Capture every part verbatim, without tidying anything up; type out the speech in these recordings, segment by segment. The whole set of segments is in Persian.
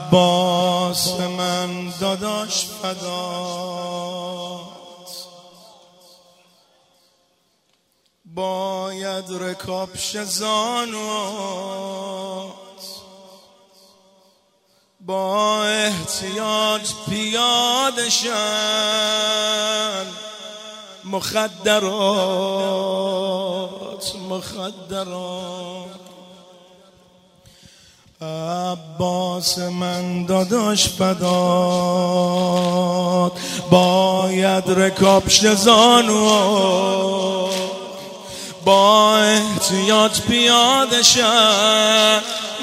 عباس من داداش فدات، باید رکاب شه زانوات، با احتیاط پیاده شن مخدرات مخدرات. عباس من داداش فدات، باید رکاب شه زانوات، با احتیاط پیاده شن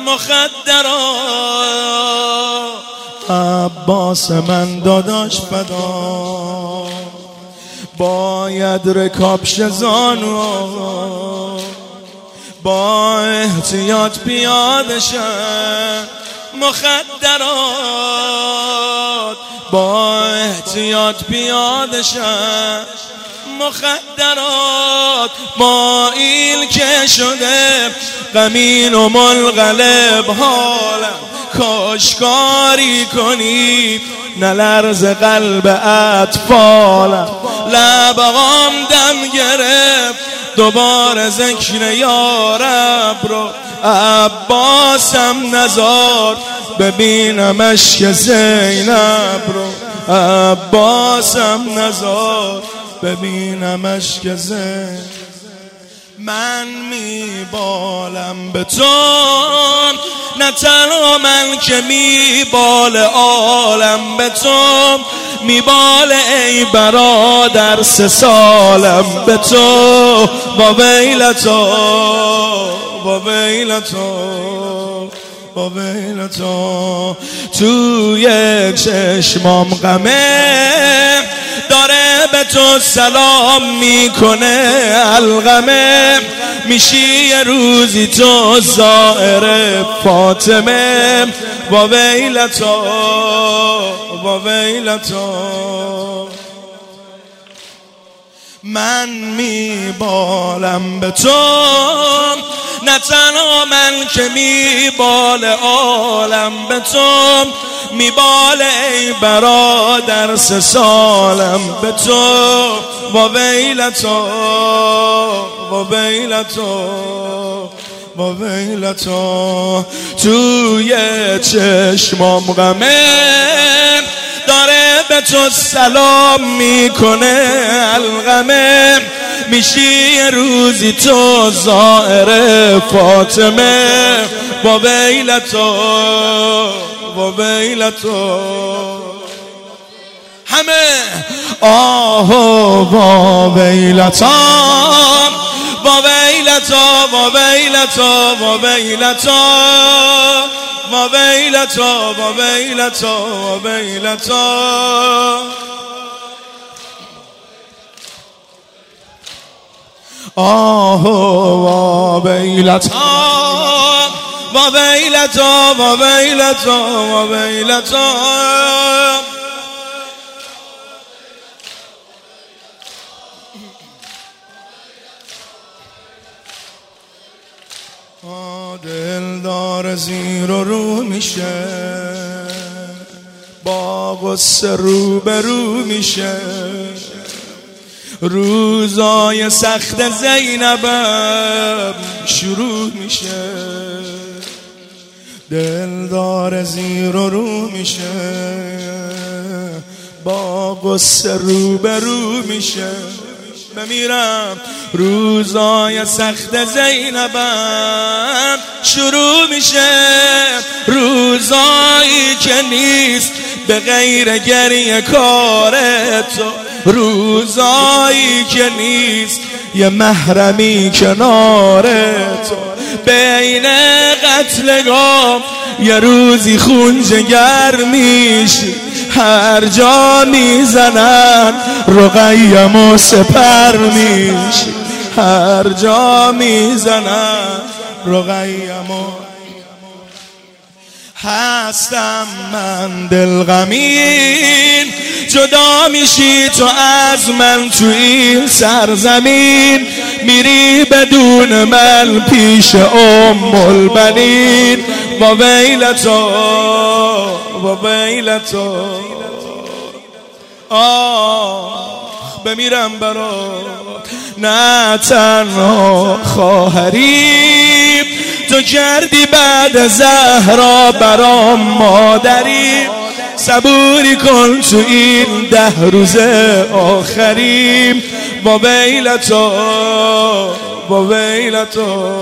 مخدرات. عباس من داداش فدات، باید رکاب شه زانوات، با احتیاط پیاده شن مخدرات، با احتیاط پیاده شن مخدرات. با ایل که شده غمین و منقلب حالم، کاشکاری کنی نلرز قلب اطفالم. لبغام دم گرفت دوباره ذکر یارب رو، عباسم نزار ببینم اشک زینب رو، عباسم نزار ببینم اشک زینب. من میبالم به تو، نه تنها من که میبال عالم به تو میباله ای برادر، سه سالم به تو با ویلتو با ویلتو با ویلتو. توی چشمام غمه داره به تو سلام میکنه الغمه، میشی یه روزی تو زائر فاطمه با ویلتو با ویلتو. من میبالم به تو، نه تنها من که میبال عالم به تو میباله ای برادر، سه سالم به تو با ویلتو با ویلتو با ویلتو. توی چشمام غمه داره به تو سلام میکنه الغمه، میشی یه روزی تو زائر فاطمه با ویلتو با ویلتو. همه آهو با ویلتا با ویلتا با ویلتا با ویلتا با ویلتا با ویلتا با ویلتا. آهو با ویلتا با ویلتا با ویلتا با ویلتا. دلدار زیر و رو میشه، با غصه رو به رو میشه، روزای سخت زینبم شروع میشه. دلدار زیر و رو میشه، با غصه رو به رو میشه. بمیرم روزای سخت زینبم شروع میشه، روزایی که نیست به غیر گریه کار تو، روزایی که نیست یه محرمی کنار تو. بین قتلگاه یه روزی خون جگر میشی، هر جا میزنن رقیم و سپر میشی، هر جا میزنن رقیم و. هستم من دلغمین، جدا میشی تو از من تو این سرزمین، میری بدون من پیش ام البنین با ویلتا با ویلتا آه بمیرم برات نه تنها خواهری تو کردی بعد زهرا برام مادری صبوری کن تو این ده روز آخری با ویلتا با ویلتا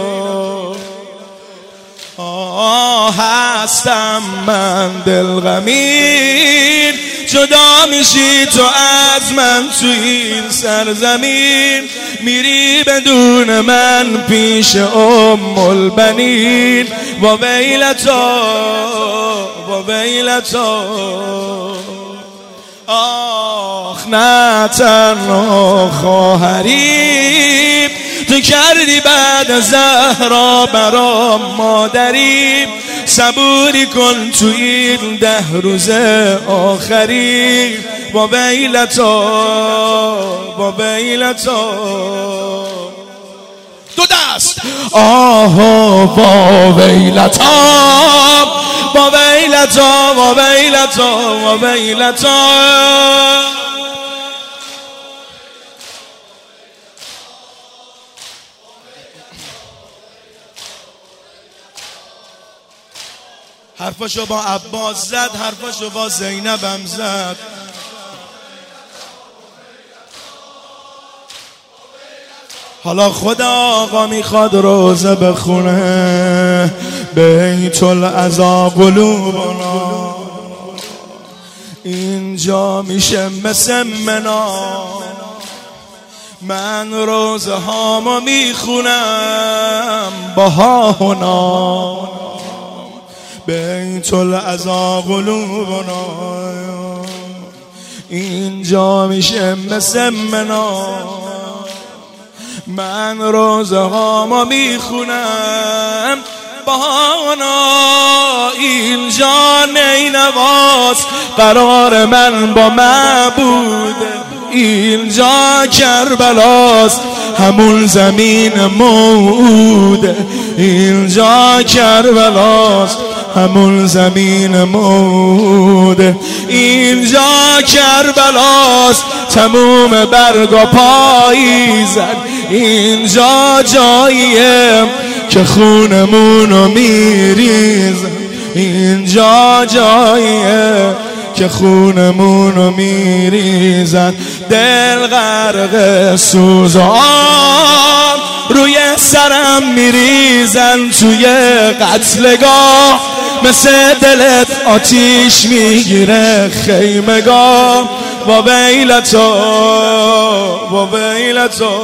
آه هستم من دلغمین جدا میشی تو از من تو این سرزمین میری بدون من پیش ام البنین با ویلتا با ویلتا آخ نه تنها خواهری تو کردی بعد زهرا برام مادری صبوری کن تو این ده روز آخری با ویلتا با ویلتا دو دست آه با ویلتا با ویلتا با ویلتا با ویلتا حرفاشو با عباس زد حرفاشو با زینبم زد حالا خدا آقا میخواد روزه بخونه بیت العزا قلوبنا اینجا میشه مثل منا من روزه هامو میخونم با ها هنا بیت العزا قلوبنا اینجا میشه مثل منا من روزه هامو میخونم بانا اینجا نینواز قرار من با معبود اینجا کربلاست همون زمین موعود اینجا کربلاست همون زمین موعود اینجا کربلاست تموم برگ و پاییزن اینجا جاییه که خونمونو میریزن اینجا جاییه که خونمونو میریزن دل غرق سوزان روی سرم میریزن توی قتلگاه مثل دلت آتیش میگیره خیمگاه با ویلتا با ویلتا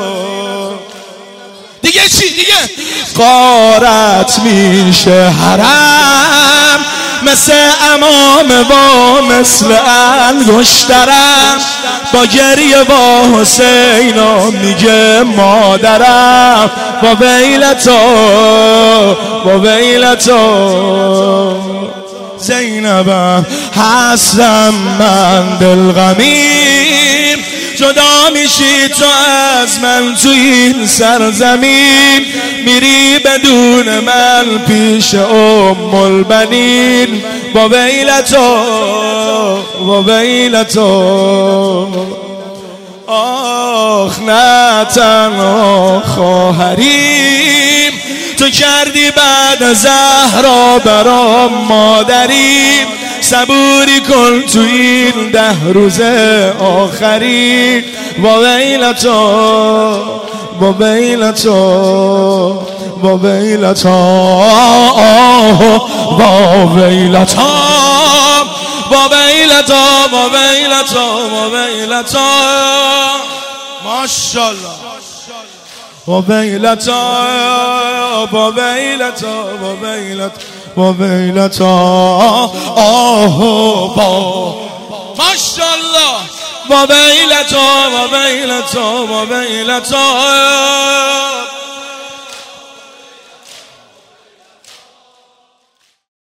دیگه چی دیگه غارت میشه حرم مثل امام با مثل انگشترم با گریه با حسینا میگه مادرم با ویلتا با ویلتا زینبم هستم من دلغمین جدا میشی تو از من تو این سرزمین میری بدون من پیش ام البنین با ویلتا با ویلتا آخ نه تنها خواهریم تو کردی بعد زهرا برام مادریم صبوری کن تو این ده روز آخری با ویلتا با ویلتا با ویلتا با ویلتا با ویلتا با ویلتا با ویلتا ماشاءالله با ویلتا با ویلتا با ویلتا با ویلتا آه با ماشاءالله با ویلتا با ویلتا با ویلتا